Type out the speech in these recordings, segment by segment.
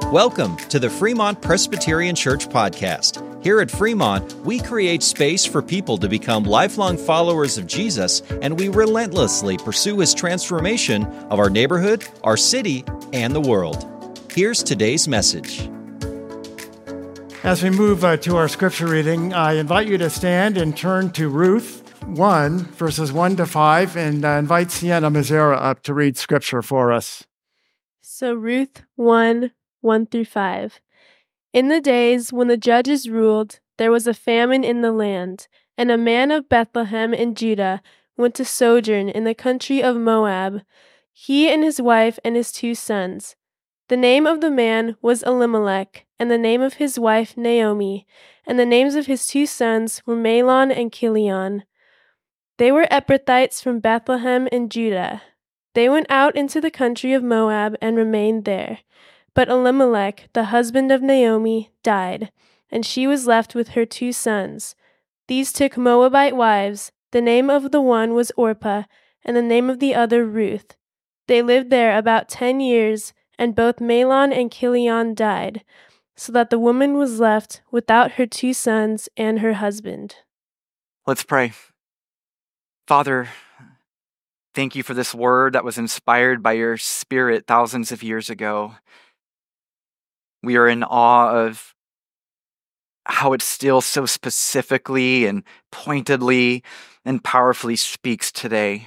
Welcome to the Fremont Presbyterian Church podcast. Here at Fremont, we create space for people to become lifelong followers of Jesus, and we relentlessly pursue His transformation of our neighborhood, our city, and the world. Here's today's message. As we move to our scripture reading, I invite you to stand and turn to Ruth 1, verses 1 to 5, and invite Sienna Mazzara up to read scripture for us. So Ruth 1, 1 through 5. In the days when the judges ruled, there was a famine in the land, and a man of Bethlehem in Judah went to sojourn in the country of Moab, he and his wife and his 2 sons. The name of the man was Elimelech, and the name of his wife Naomi, and the names of his 2 sons were Mahlon and Chilion. They were Ephrathites from Bethlehem in Judah. They went out into the country of Moab and remained there. But Elimelech, the husband of Naomi, died, and she was left with her 2 sons. These took Moabite wives. The name of the one was Orpah, and the name of the other Ruth. They lived there about 10 years, and both Mahlon and Chilion died, so that the woman was left without her 2 sons and her husband. Let's pray. Father, thank you for this word that was inspired by your Spirit thousands of years ago. We are in awe of how it still so specifically and pointedly and powerfully speaks today.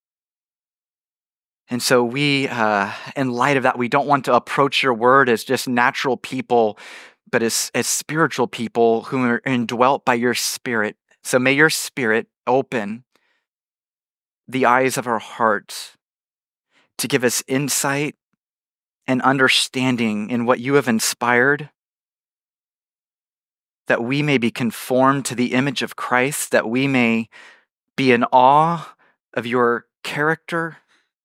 And so we, in light of that, we don't want to approach your word as just natural people, but as spiritual people who are indwelt by your Spirit. So may your Spirit open the eyes of our hearts to give us insight and understanding in what you have inspired, that we may be conformed to the image of Christ, that we may be in awe of your character.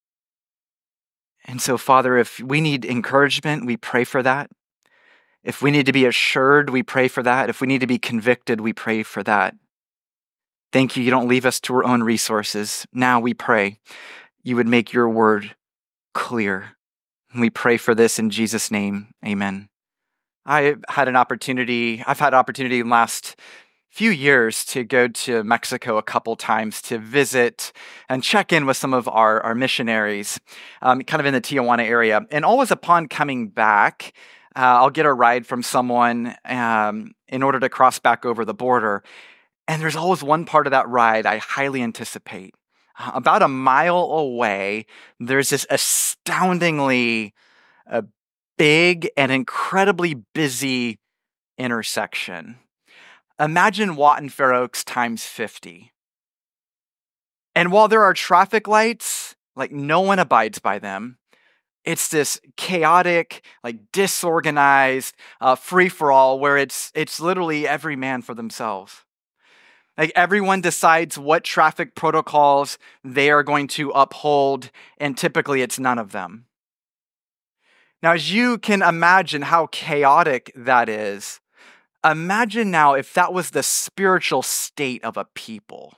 And so, Father, if we need encouragement, we pray for that. If we need to be assured, we pray for that. If we need to be convicted, we pray for that. Thank you, you don't leave us to our own resources. Now we pray you would make your word clear. We pray for this in Jesus' name. Amen. I've had opportunity in the last few years to go to Mexico a couple times to visit and check in with some of our missionaries, kind of in the Tijuana area. And always upon coming back, I'll get a ride from someone in order to cross back over the border. And there's always one part of that ride I highly anticipate. About a mile away, there's this astoundingly big and incredibly busy intersection. Imagine Watt & Fair Oaks times 50. And while there are traffic lights, like no one abides by them, it's this chaotic, like disorganized free-for-all where it's literally every man for themselves. Like everyone decides what traffic protocols they are going to uphold, and typically it's none of them. Now, as you can imagine how chaotic that is, imagine now if that was the spiritual state of a people.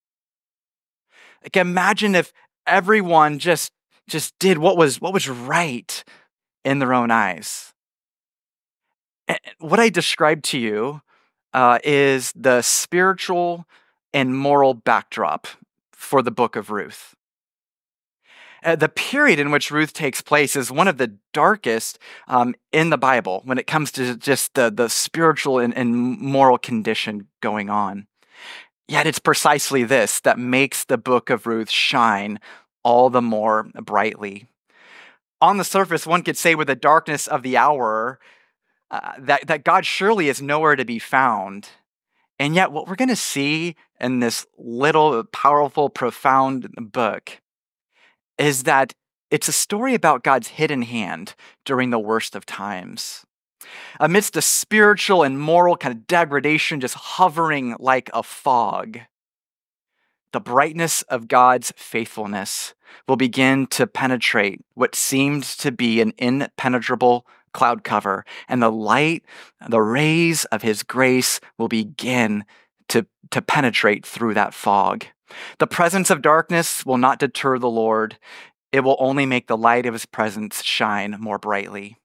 Like imagine if everyone just did what was right in their own eyes. And what I described to you is the spiritual and moral backdrop for the book of Ruth. The period in which Ruth takes place is one of the darkest in the Bible when it comes to just the spiritual and moral condition going on. Yet it's precisely this that makes the book of Ruth shine all the more brightly. On the surface, one could say with the darkness of the hour, that God surely is nowhere to be found. And yet what we're going to see in this little, powerful, profound book is that it's a story about God's hidden hand during the worst of times. Amidst the spiritual and moral kind of degradation just hovering like a fog, the brightness of God's faithfulness will begin to penetrate what seemed to be an impenetrable cloud cover, and the light, the rays of his grace will begin to penetrate through that fog. The presence of darkness will not deter the Lord. It will only make the light of his presence shine more brightly.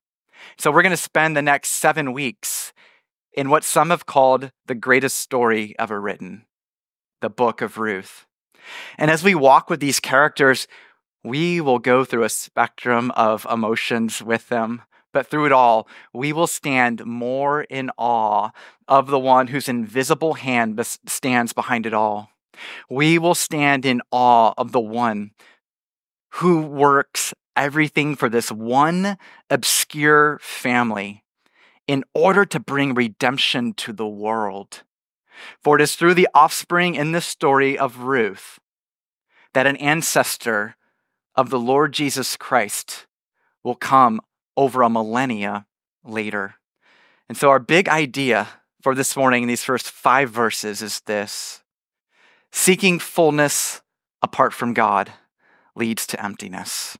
So we're going to spend the next 7 weeks in what some have called the greatest story ever written, the book of Ruth. And as we walk with these characters, we will go through a spectrum of emotions with them. But through it all, we will stand more in awe of the one whose invisible hand stands behind it all. We will stand in awe of the one who works everything for this one obscure family in order to bring redemption to the world. For it is through the offspring in this story of Ruth that an ancestor of the Lord Jesus Christ will come over a millennia later. And so our big idea for this morning in these first 5 verses is this: seeking fullness apart from God leads to emptiness.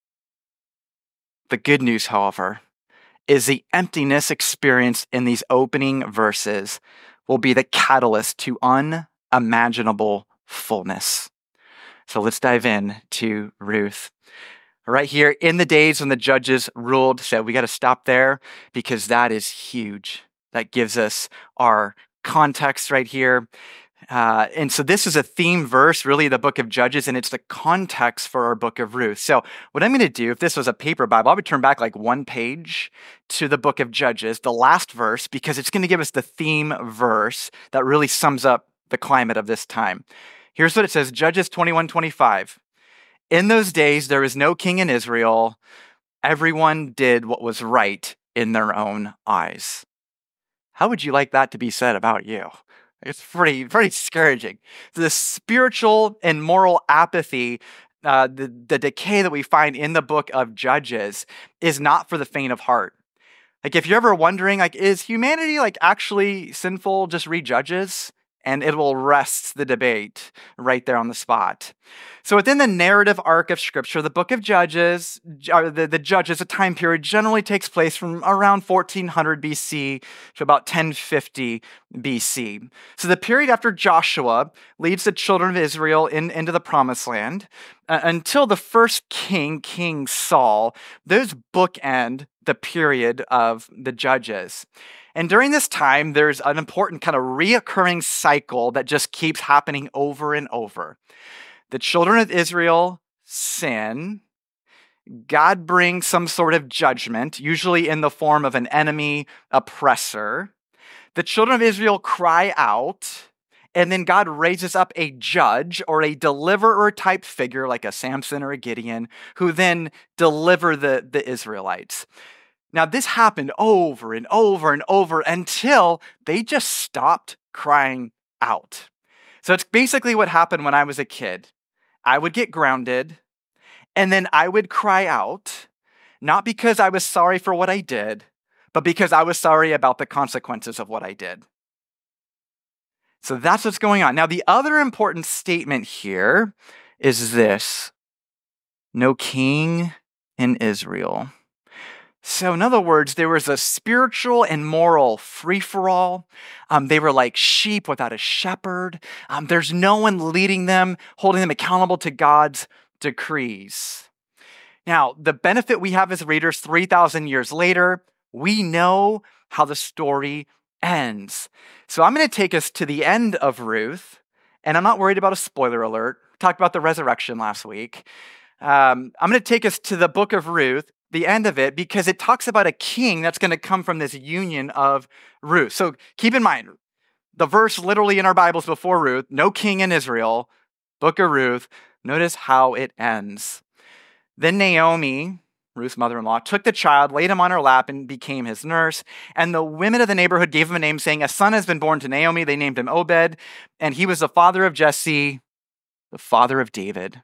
The good news, however, is the emptiness experienced in these opening verses will be the catalyst to unimaginable fullness. So let's dive in to Ruth. Right here, in the days when the judges ruled, so we got to stop there because that is huge. That gives us our context right here. And so this is a theme verse, really, the book of Judges, and it's the context for our book of Ruth. So what I'm going to do, if this was a paper Bible, I would turn back like 1 page to the book of Judges, the last verse, because it's going to give us the theme verse that really sums up the climate of this time. Here's what it says, Judges 21:25. In those days, there was no king in Israel. Everyone did what was right in their own eyes. How would you like that to be said about you? It's pretty discouraging. The spiritual and moral apathy, the decay that we find in the book of Judges is not for the faint of heart. Like, if you're ever wondering, like, is humanity like actually sinful? Just read Judges, and it will rest the debate right there on the spot. So within the narrative arc of Scripture, the book of Judges, the Judges, a time period, generally takes place from around 1400 BC to about 1050 BC. So the period after Joshua leads the children of Israel into the Promised Land until the first king, King Saul. Those bookend the period of the Judges. And during this time, there's an important kind of reoccurring cycle that just keeps happening over and over. The children of Israel sin. God brings some sort of judgment, usually in the form of an enemy oppressor. The children of Israel cry out, and then God raises up a judge or a deliverer type figure like a Samson or a Gideon, who then deliver the Israelites. Now, this happened over and over and over until they just stopped crying out. So it's basically what happened when I was a kid. I would get grounded, and then I would cry out, not because I was sorry for what I did, but because I was sorry about the consequences of what I did. So that's what's going on. Now, the other important statement here is this: no king in Israel. So in other words, there was a spiritual and moral free-for-all. They were like sheep without a shepherd. There's no one leading them, holding them accountable to God's decrees. Now, the benefit we have as readers 3,000 years later, we know how the story ends. So I'm going to take us to the end of Ruth, and I'm not worried about a spoiler alert. We talked about the resurrection last week. I'm going to take us to the book of Ruth, the end of it, because it talks about a king that's going to come from this union of Ruth. So keep in mind, the verse literally in our Bibles before Ruth, no king in Israel, book of Ruth, notice how it ends. Then Naomi, Ruth's mother-in-law, took the child, laid him on her lap, and became his nurse. And the women of the neighborhood gave him a name, saying, a son has been born to Naomi. They named him Obed, and he was the father of Jesse, the father of David.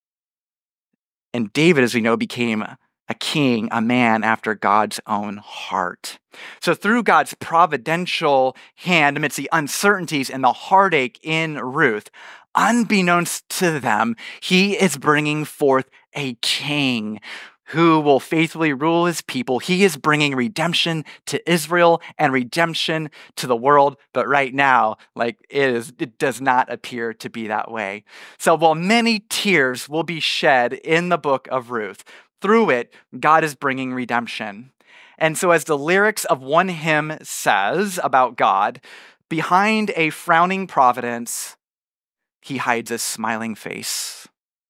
And David, as we know, became a king, a man after God's own heart. So through God's providential hand, amidst the uncertainties and the heartache in Ruth, unbeknownst to them, he is bringing forth a king who will faithfully rule his people. He is bringing redemption to Israel and redemption to the world. But right now, it does not appear to be that way. So while many tears will be shed in the book of Ruth, through it, God is bringing redemption. And so as the lyrics of one hymn says about God, behind a frowning providence, he hides a smiling face.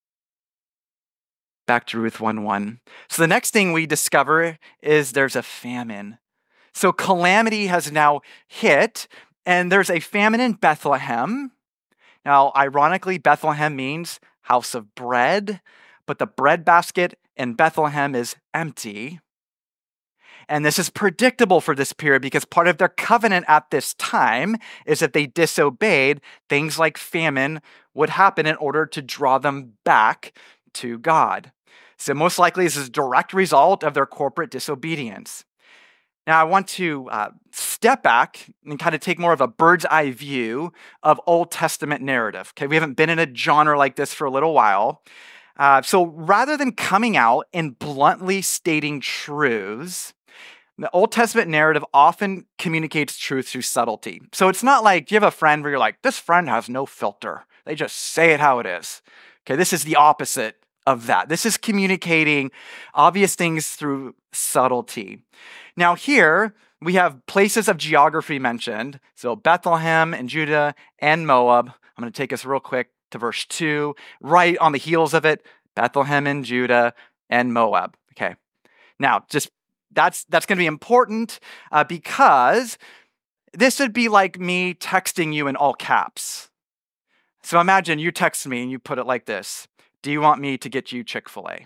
Back to Ruth 1:1. So the next thing we discover is there's a famine. So calamity has now hit, and there's a famine in Bethlehem. Now, ironically, Bethlehem means house of bread, but the breadbasket in Bethlehem is empty. And this is predictable for this period because part of their covenant at this time is if they disobeyed, things like famine would happen in order to draw them back to God. So most likely this is a direct result of their corporate disobedience. Now I want to step back and kind of take more of a bird's eye view of Old Testament narrative. Okay, we haven't been in a genre like this for a little while. So rather than coming out and bluntly stating truths, the Old Testament narrative often communicates truth through subtlety. So it's not like you have a friend where you're like, this friend has no filter. They just say it how it is. Okay, this is the opposite of that. This is communicating obvious things through subtlety. Now here, we have places of geography mentioned. So Bethlehem and Judah and Moab. I'm going to take us real quick to verse 2. Right on the heels of it, Bethlehem and Judah and Moab. Okay, now just that's going to be important because this would be like me texting you in all caps. So imagine you text me and you put it like this. Do you want me to get you Chick-fil-A?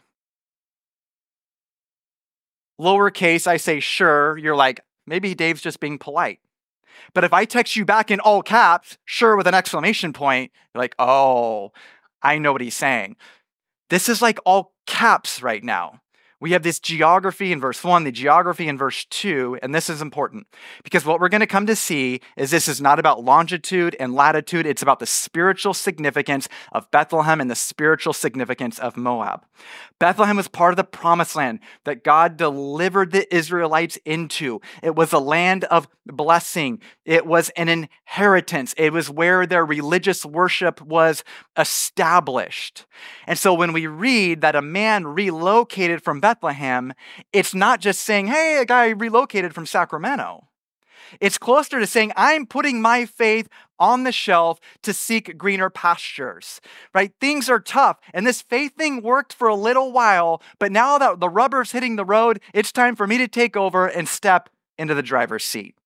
Lowercase, I say sure. You're like, maybe Dave's just being polite. But if I text you back in all caps, sure, with an exclamation point, you're like, oh, I know what he's saying. This is like all caps right now. We have this geography in verse 1, the geography in verse 2, and this is important because what we're going to come to see is this is not about longitude and latitude. It's about the spiritual significance of Bethlehem and the spiritual significance of Moab. Bethlehem was part of the promised land that God delivered the Israelites into. It was a land of blessing. It was an inheritance. It was where their religious worship was established. And so when we read that a man relocated from Bethlehem, it's not just saying, hey, a guy relocated from Sacramento. It's closer to saying, I'm putting my faith on the shelf to seek greener pastures, right? Things are tough. And this faith thing worked for a little while, but now that the rubber's hitting the road, it's time for me to take over and step into the driver's seat.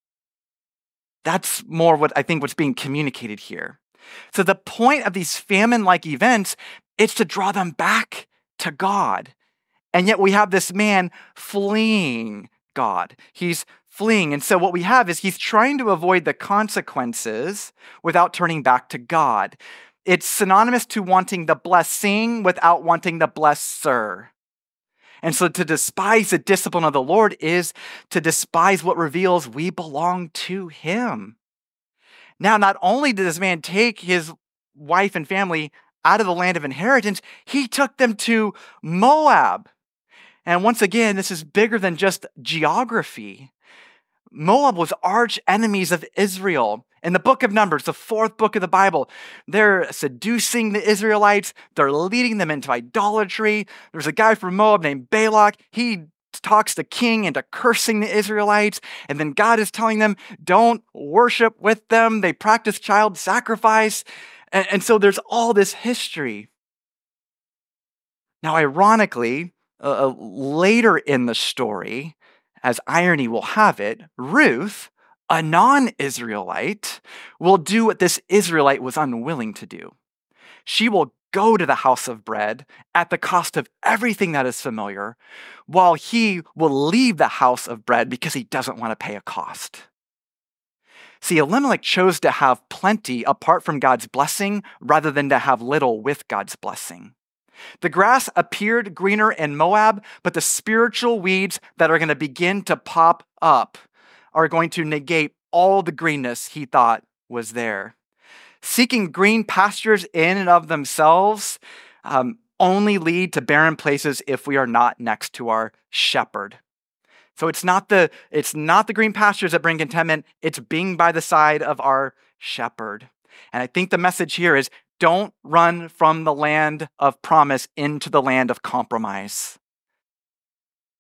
That's more what I think what's being communicated here. So the point of these famine-like events is to draw them back to God. And yet we have this man fleeing God. He's fleeing. And so what we have is he's trying to avoid the consequences without turning back to God. It's synonymous to wanting the blessing without wanting the blesser. And so to despise the discipline of the Lord is to despise what reveals we belong to him. Now, not only did this man take his wife and family out of the land of inheritance, he took them to Moab. And once again, this is bigger than just geography. Moab was arch enemies of Israel. In the book of Numbers, the fourth book of the Bible, they're seducing the Israelites. They're leading them into idolatry. There's a guy from Moab named Balak. He talks the king into cursing the Israelites. And then God is telling them, don't worship with them. They practice child sacrifice. And so there's all this history. Now, ironically, later in the story, as irony will have it, Ruth, a non-Israelite, will do what this Israelite was unwilling to do. She will go to the house of bread at the cost of everything that is familiar, while he will leave the house of bread because he doesn't want to pay a cost. See, Elimelech chose to have plenty apart from God's blessing rather than to have little with God's blessing. The grass appeared greener in Moab, but the spiritual weeds that are going to begin to pop up are going to negate all the greenness he thought was there. Seeking green pastures in and of themselves only lead to barren places if we are not next to our shepherd. So it's not the green pastures that bring contentment, it's being by the side of our shepherd. And I think the message here is don't run from the land of promise into the land of compromise.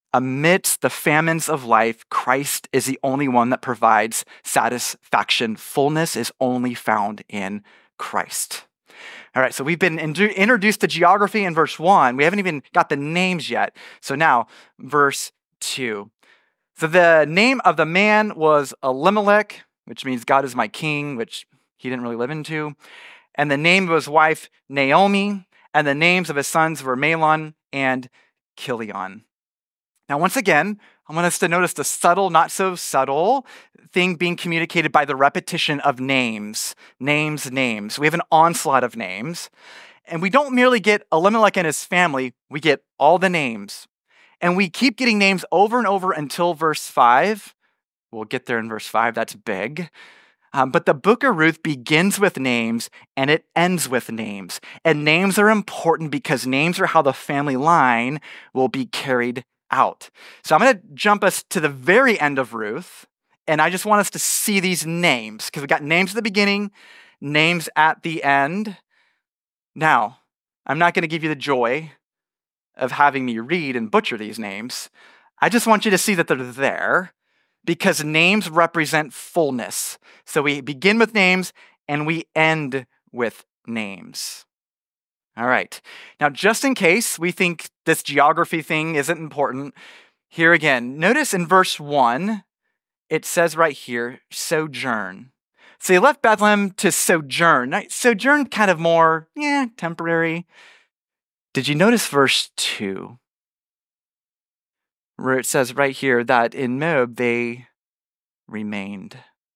Amidst the famines of life, Christ is the only one that provides satisfaction. Fullness is only found in Christ. All right, so we've been introduced to geography in verse 1. We haven't even got the names yet. So now, verse 2. So the name of the man was Elimelech, which means God is my king, which he didn't really live into. And the name of his wife, Naomi, and the names of his sons were Mahlon and Chilion. Now, once again, I want us to notice the subtle, not so subtle thing being communicated by the repetition of names. Names. We have an onslaught of names. And we don't merely get Elimelech and his family, we get all the names. And we keep getting names over and over until verse 5. We'll get there in verse 5, that's big. But the book of Ruth begins with names and it ends with names. And names are important because names are how the family line will be carried out. So I'm going to jump us to the very end of Ruth, and I just want us to see these names because we got names at the beginning, names at the end. Now, I'm not going to give you the joy of having me read and butcher these names. I just want you to see that they're there because names represent fullness. So we begin with names and we end with names. All right. Now, just in case we think this geography thing isn't important, here again, notice in verse 1, it says right here, sojourn. So they left Bethlehem to sojourn. Now, sojourn kind of more, temporary. Did you notice verse 2? Where it says right here that in Moab they remained.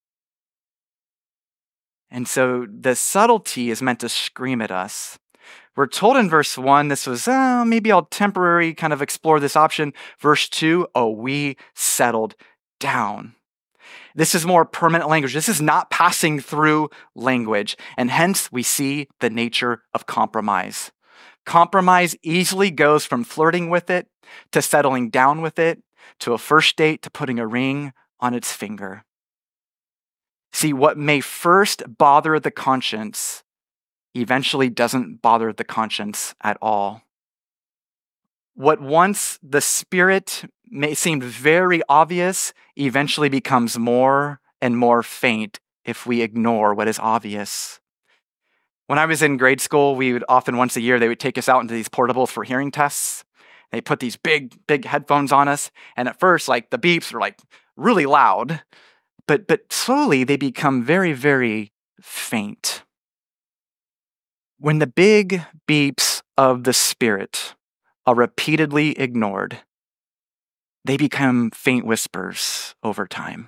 And so the subtlety is meant to scream at us. We're told in verse 1, this was, maybe I'll temporarily kind of explore this option. Verse 2, we settled down. This is more permanent language. This is not passing through language. And hence we see the nature of compromise. Compromise easily goes from flirting with it to settling down with it to a first date to putting a ring on its finger. See, what may first bother the conscience eventually doesn't bother the conscience at all. What once the spirit may seem very obvious eventually becomes more and more faint if we ignore what is obvious. When I was in grade school, we would often once a year, they would take us out into these portables for hearing tests. They put these big headphones on us. And at first, the beeps were really loud, but slowly they become very, very faint. When the big beeps of the Spirit are repeatedly ignored, they become faint whispers over time.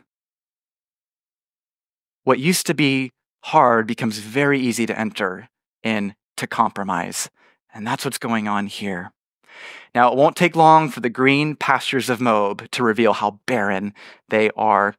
What used to be hard becomes very easy to enter into compromise. And that's what's going on here. Now, it won't take long for the green pastures of Moab to reveal how barren they are.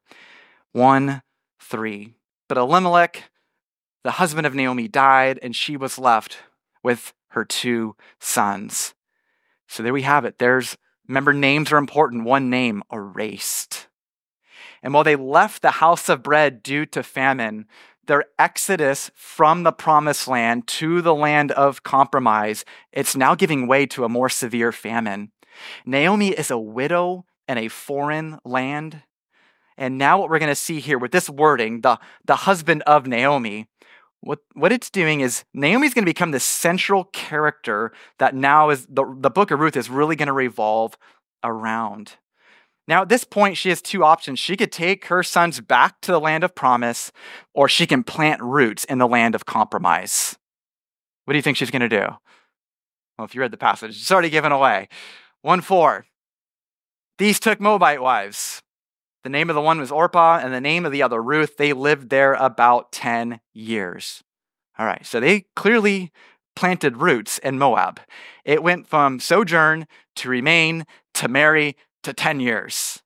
1:3. But Elimelech, the husband of Naomi, died, and she was left with her 2 sons. So there we have it. Remember, names are important. One name erased. And while they left the house of bread due to famine, their exodus from the promised land to the land of compromise, it's now giving way to a more severe famine. Naomi is a widow in a foreign land. And now what we're going to see here with this wording, the husband of Naomi, what it's doing is Naomi's going to become the central character that now is the book of Ruth is really going to revolve around. Now, at this point, she has 2 options. She could take her sons back to the land of promise, or she can plant roots in the land of compromise. What do you think she's going to do? Well, if you read the passage, it's already given away. 1:4. These took Moabite wives. The name of the one was Orpah, and the name of the other Ruth. They lived there about 10 years. All right, so they clearly planted roots in Moab. It went from sojourn to remain to marry to 10 years.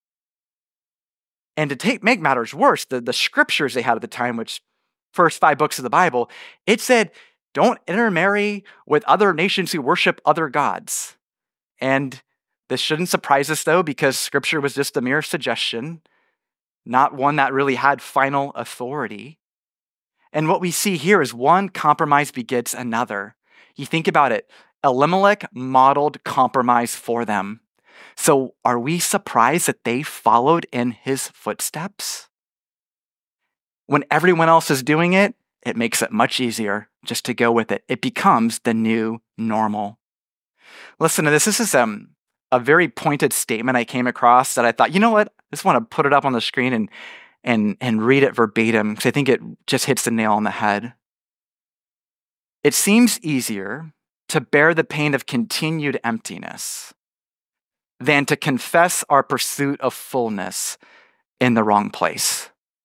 And to make matters worse, the scriptures they had at the time, which first 5 books of the Bible, it said, don't intermarry with other nations who worship other gods. And this shouldn't surprise us, though, because scripture was just a mere suggestion, not one that really had final authority. And what we see here is one compromise begets another. You think about it. Elimelech modeled compromise for them. So are we surprised that they followed in his footsteps? When everyone else is doing it, it makes it much easier just to go with it. It becomes the new normal. Listen to this. This is a very pointed statement I came across that I thought, you know what? I just want to put it up on the screen and read it verbatim because I think it just hits the nail on the head. It seems easier to bear the pain of continued emptiness than to confess our pursuit of fullness in the wrong place.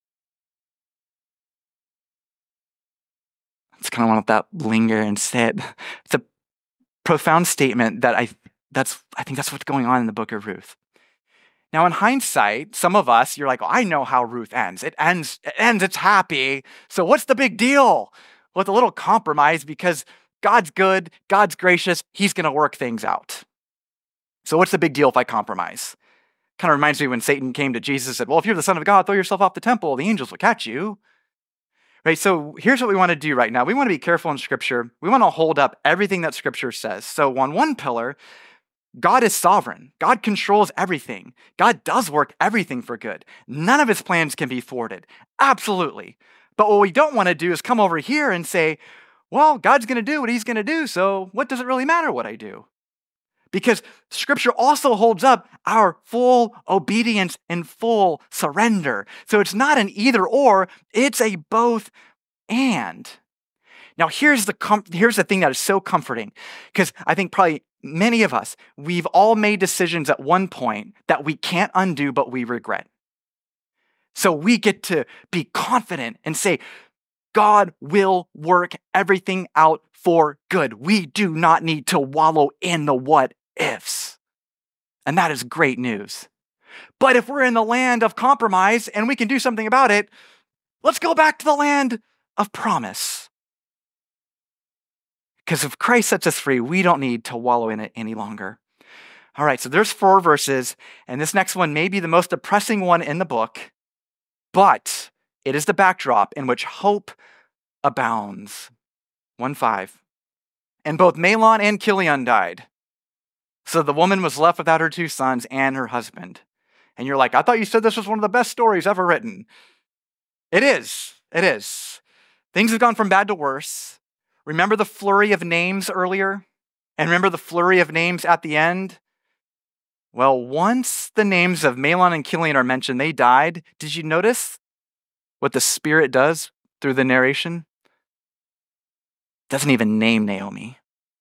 It's kind of want to let that linger and sit. It's a profound statement that I think that's what's going on in the book of Ruth. Now, in hindsight, some of us, you're like, oh, I know how Ruth ends. It ends, it's happy. So what's the big deal? Well, it's a little compromise because God's good, God's gracious, he's going to work things out. So what's the big deal if I compromise? Kind of reminds me when Satan came to Jesus and said, well, if you're the Son of God, throw yourself off the temple, the angels will catch you. Right, so here's what we want to do right now. We want to be careful in Scripture. We want to hold up everything that Scripture says. So on one pillar, God is sovereign. God controls everything. God does work everything for good. None of his plans can be thwarted. Absolutely. But what we don't want to do is come over here and say, well, God's going to do what he's going to do, so what does it really matter what I do? Because Scripture also holds up our full obedience and full surrender. So it's not an either or, it's a both and. Now here's the thing that is so comforting, because I think probably many of us, we've all made decisions at one point that we can't undo, but we regret. So we get to be confident and say, God will work everything out for good. We do not need to wallow in the what ifs. And that is great news. But if we're in the land of compromise and we can do something about it, let's go back to the land of promise. Because if Christ sets us free, we don't need to wallow in it any longer. All right, so there's 4 verses, and this next one may be the most depressing one in the book, but it is the backdrop in which hope abounds. 1:5. And both Mahlon and Chilion died. So the woman was left without her 2 sons and her husband. And you're like, I thought you said this was one of the best stories ever written. It is. It is. Things have gone from bad to worse. Remember the flurry of names earlier? And remember the flurry of names at the end? Well, once the names of Mahlon and Chilion are mentioned, they died. Did you notice what the Spirit does through the narration? Doesn't even name Naomi.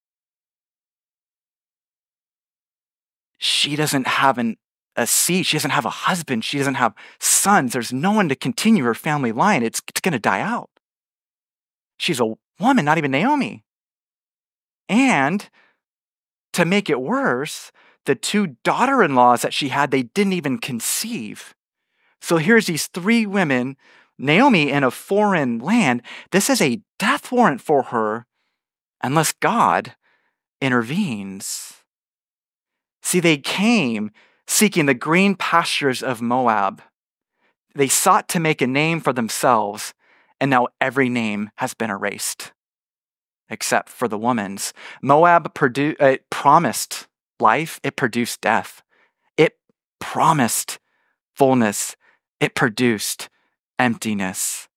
She doesn't have a seed. She doesn't have a husband. She doesn't have sons. There's no one to continue her family line. It's going to die out. She's a woman, not even Naomi. And to make it worse, the 2 daughter-in-laws that she had, they didn't even conceive. So here's these 3 women, Naomi in a foreign land. This is a death warrant for her unless God intervenes. See, they came seeking the green pastures of Moab. They sought to make a name for themselves, and now every name has been erased, except for the woman's. Moab promised life, it produced death. It promised fullness, it produced emptiness.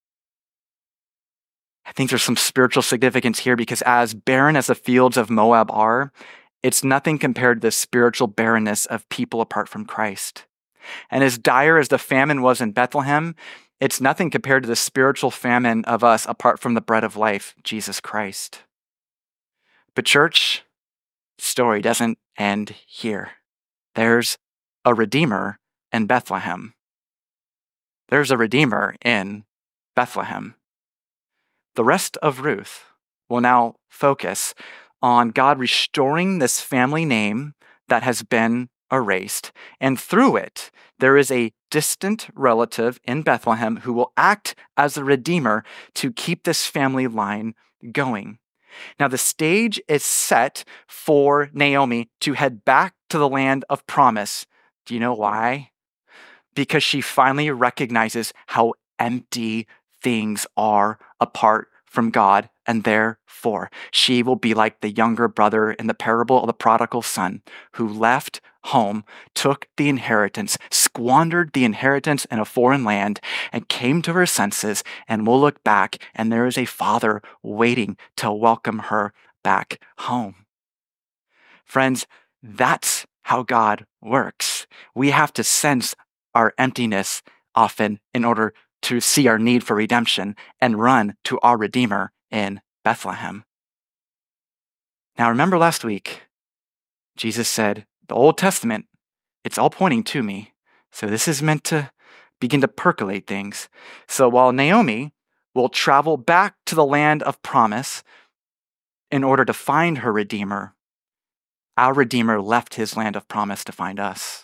I think there's some spiritual significance here because as barren as the fields of Moab are, it's nothing compared to the spiritual barrenness of people apart from Christ. And as dire as the famine was in Bethlehem, it's nothing compared to the spiritual famine of us apart from the bread of life, Jesus Christ. But church, the story doesn't end here. There's a Redeemer in Bethlehem. There's a Redeemer in Bethlehem. The rest of Ruth will now focus on God restoring this family name that has been erased. And through it, there is a distant relative in Bethlehem who will act as the Redeemer to keep this family line going. Now, the stage is set for Naomi to head back to the land of promise. Do you know why? Because she finally recognizes how empty things are apart from God, and therefore she will be like the younger brother in the parable of the prodigal son who left home, took the inheritance, squandered the inheritance in a foreign land, and came to her senses and will look back, and there is a father waiting to welcome her back home. Friends, that's how God works. We have to sense our emptiness often in order to see our need for redemption and run to our Redeemer in Bethlehem. Now, remember last week, Jesus said, the Old Testament, it's all pointing to me. So this is meant to begin to percolate things. So while Naomi will travel back to the land of promise in order to find her Redeemer, our Redeemer left his land of promise to find us.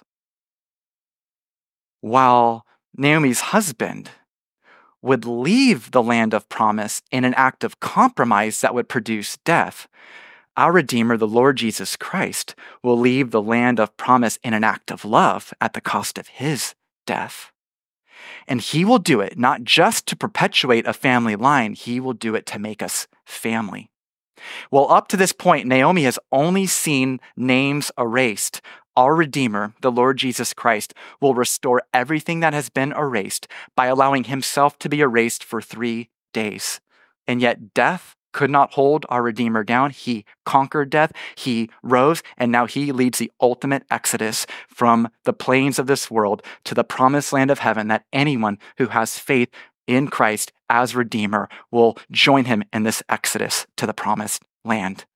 While Naomi's husband would leave the land of promise in an act of compromise that would produce death, our Redeemer, the Lord Jesus Christ, will leave the land of promise in an act of love at the cost of his death. And he will do it not just to perpetuate a family line, he will do it to make us family. Well, up to this point, Naomi has only seen names erased. Our Redeemer, the Lord Jesus Christ, will restore everything that has been erased by allowing himself to be erased for 3 days. And yet death could not hold our Redeemer down. He conquered death, he rose, and now he leads the ultimate exodus from the plains of this world to the promised land of heaven, that anyone who has faith in Christ as Redeemer will join him in this exodus to the promised land.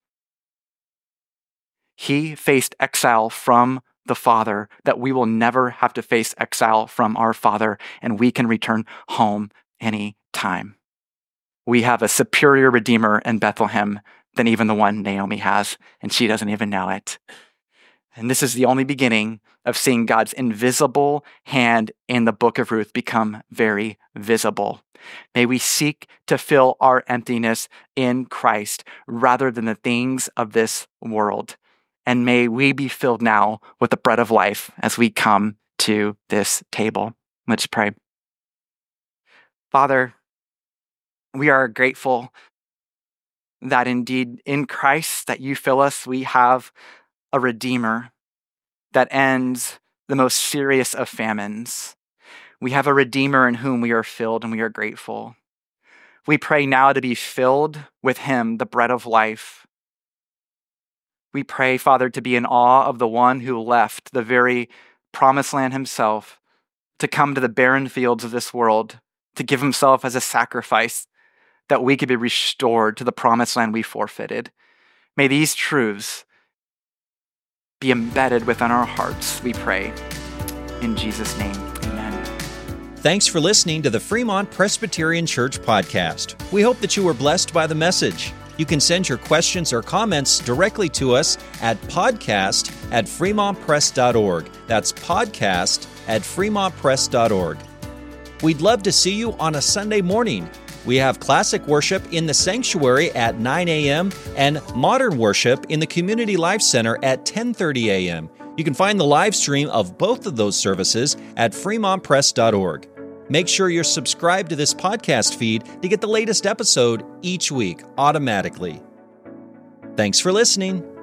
He faced exile from the Father that we will never have to face exile from our Father, and we can return home any time. We have a superior Redeemer in Bethlehem than even the one Naomi has, and she doesn't even know it. And this is the only beginning of seeing God's invisible hand in the book of Ruth become very visible. May we seek to fill our emptiness in Christ rather than the things of this world. And may we be filled now with the bread of life as we come to this table. Let's pray. Father, we are grateful that indeed in Christ that you fill us, we have a Redeemer that ends the most serious of famines. We have a Redeemer in whom we are filled, and we are grateful. We pray now to be filled with him, the bread of life. We pray, Father, to be in awe of the one who left the very promised land himself to come to the barren fields of this world, to give himself as a sacrifice that we could be restored to the promised land we forfeited. May these truths be embedded within our hearts, we pray. In Jesus' name, amen. Thanks for listening to the Fremont Presbyterian Church podcast. We hope that you were blessed by the message. You can send your questions or comments directly to us at podcast@fremontpress.org. That's podcast@fremontpress.org. We'd love to see you on a Sunday morning. We have classic worship in the sanctuary at 9 a.m. and modern worship in the Community Life Center at 10:30 a.m. You can find the live stream of both of those services at fremontpress.org. Make sure you're subscribed to this podcast feed to get the latest episode each week automatically. Thanks for listening.